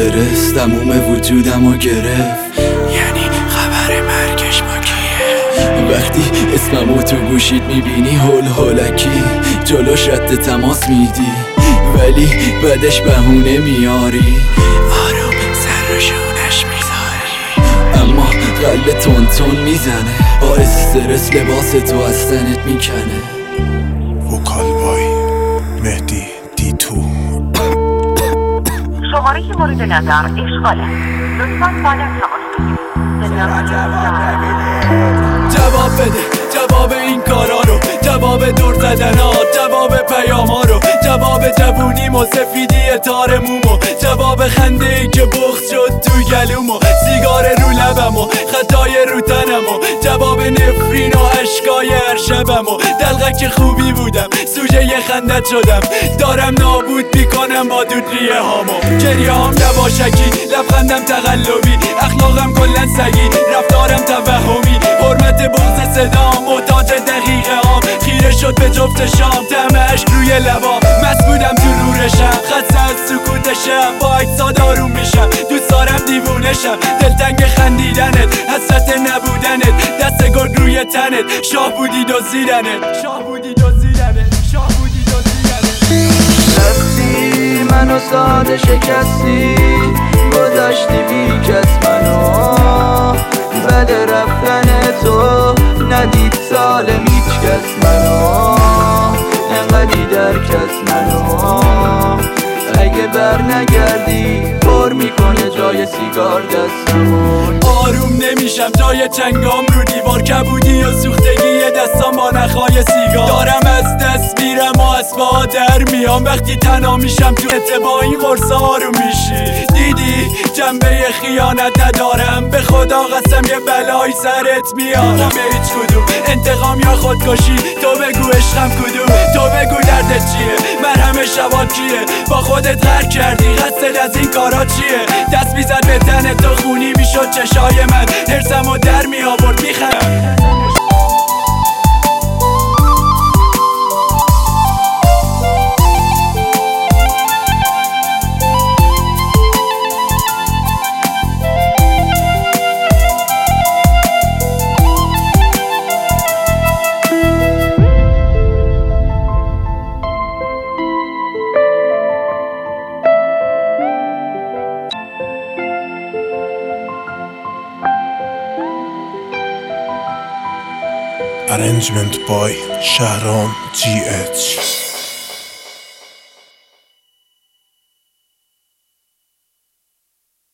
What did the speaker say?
استرس تموم وجودمو گرفت، یعنی خبر مرگش با کیه؟ وقتی اسممو تو گوشید میبینی هول هولکی، جلوش رد تماس میدی ولی بعدش بهونه میاری، آروم سر رو شونش میذاری اما قلب تون تون میزنه، با استرس لباس تو از تنت میکنه. وکال بای مهدی دیتو. شماره که مورد نظر اشغاله، لطفاً بالت جواب بده، جواب این کارا رو، جواب دور زدنات، جواب پیاما رو، جواب جوونیم و سفیدی تار مومو، جواب خنده ای که بغض شد تو گلومو، سیگار رو لبمو، خطای رو تنمو، جواب نفرین و عشقای هر شبمو، دلغک خوبی بودم سوژه ی خندت شدم، دارم نابود میکنم با دود ریه هامو، گریه هام یواشکی، لبخندم تقلبی، اخلاقم کلن سگی، رفتارم توهمی، حرمت بغض صدام محتاج دقیقه هام، خیره شد به جفت شام طعمش روی لبام، مست بودم تو رورشم، خسته از سکوتشم، با اجساد آروم میشم، دوست دارم دیوونشم، دلتنگ خندیدنت، حسرت نبودنت، دست گرگ روی تنت، شاه بودی دزدیدنت، شاه بودی دزدیدنت، شاه بودی دزدیدنت. رفتی منو ساده شکستی، گذاشتی بی کس منو، بعد رفتن تو ندید سالم هیچ کس منو، انقدی در کس منو، اگه بر نگردی پر میکنه جای سیگار دستمو. آروم نمیشم جای چنگام رو دیوار، کبودی و سوختگی دستام با نخای سیگار، دارم از دست میرم و از پا در میام، وقتی تنها میشم تو با این قرص آروم میشی، دیدی جنبه خیانت ندارم، به خدا قسم یه بلایی سرت میارم، هیچ کدوم انتقام یا خودکشی، تو بگو عشقم کدوم، تو بگو دردت چیه، مرهم شبات کیه، با خودت غرق کردی قصد از این کارا چیه، دست میزد به تنت تو خونی میشد چشای من، هرسمو در می آورد میخند. Arrangement by Shahram GH.